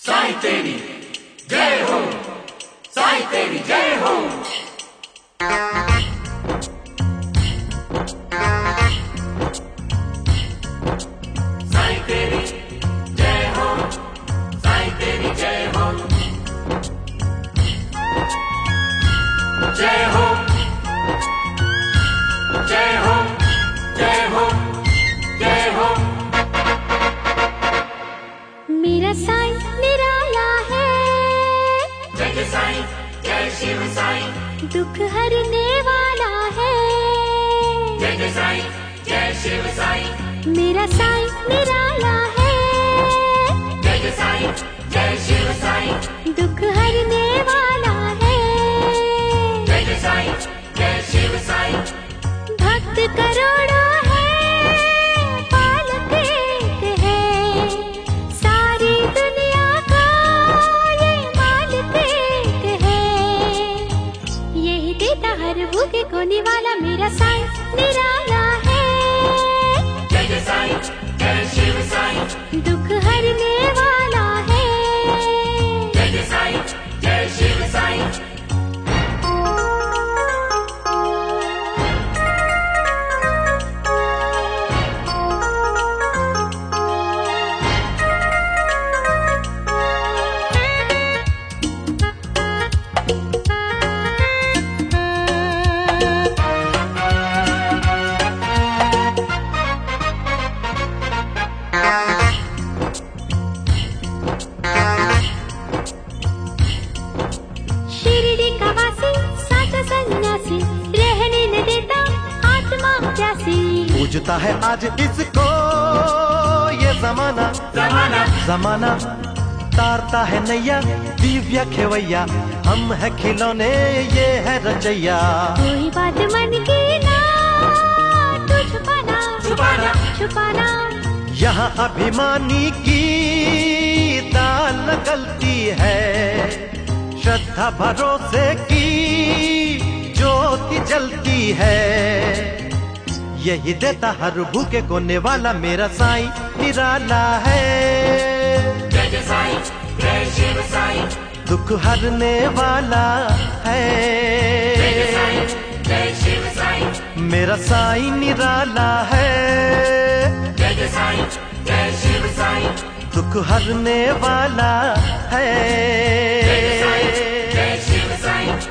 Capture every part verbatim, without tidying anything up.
साईं तेरी जय हो, साईं तेरी जय हो। साईं तेरी जय हो, साईं तेरी जय हो। जय हो जय हो जय हो जय हो। मेरा साईं निराला है, जय जय साईं जय शिव साईं। दुख हरने वाला है, जय जय साईं जय शिव साईं। मेरा साईं निराला है, जय जय साईं जय शिव साईं। दुख हरने वाला है, जय जय साईं जय शिव साईं। भक्त करोड़ों है, पालक एक है, सारी दुनिया का ये मालिक एक है। यही देता हर भूखे को निवाला, मेरा साईं निराला है। जय जय साईं जय शिव साईं। दुख हरने वाला है, जय जय साईं जय शिव साईं। शिरडी का वासी साचा सन्यासी, रहने न देता आत्मा प्यासी। पूजता है आज इसको ये जमाना, जमाना जमाना तारता है नैया दिव्या खेवैया। हम है खिलौने ये है रचैया। कोई बात मन की ना तू छुपाना, छुपाना छुपाना। यहाँ अभिमानी की दाल न गलती है, श्रद्धा भरोसे की ज्योति जलती है। यही देता हर भूखे को निवाला, मेरा साईं निराला है। जय जय साईं जय शिव साईं। दुख हरने वाला है, जय जय साईं जय शिव साईं। मेरा साईं निराला है। जय जय साईं जय शिव साईं। दुख हरने वाला है, जय जय साईं जय शिव साईं।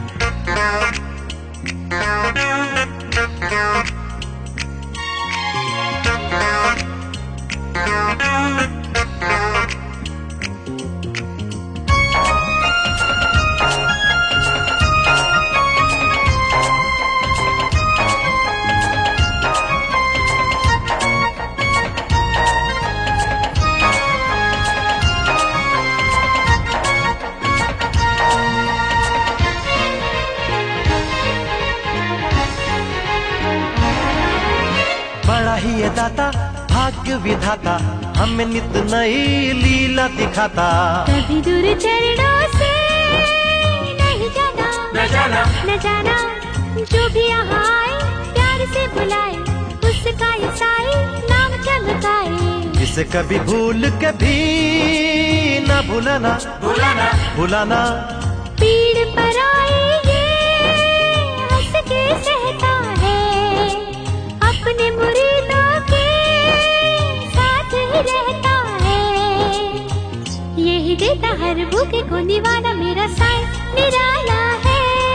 बड़ा ही ये दाता भाग्य विधाता, हमें नित नई लीला दिखाता। कभी दूर चरणों से नहीं जाना, न जाना न जाना। जो भी यहाँ आए प्यार से बुलाए, उसका ये साईं नाम चमकाए। इसे कभी भूल के भी न भूलाना, भुलाना भूलाना। पीड़ पर आए ये हंस के सहता है, अपने मुरीदों के साथ ही रहता है। यही देता हर भूखे को निवाला, मेरा साईं निराला है।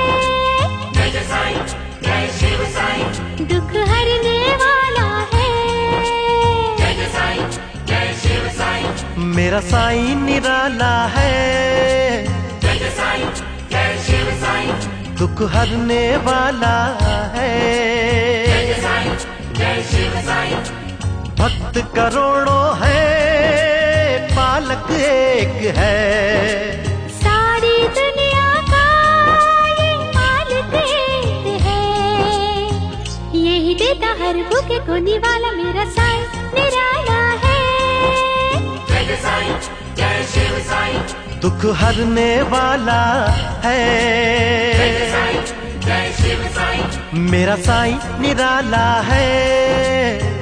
जय जय साईं जय शिव साईं। दुख हरने वाला है, जय जय साईं जय शिव साईं। मेरा साईं निराला है। जय जय साईं जय शिव साईं। दुख हरने वाला है, जय जय साईं जय शिव साईं। भक्त करोड़ों है, पालक एक है। सारी दुनिया का ये मालिक एक है। यही देता हर भूखे को निवाला, मेरा साईं निराला है। जय जय साईं जय शिव साईं। दुख हरने वाला है, जय जय साईं जय शिव साईं। मेरा साईं निराला है।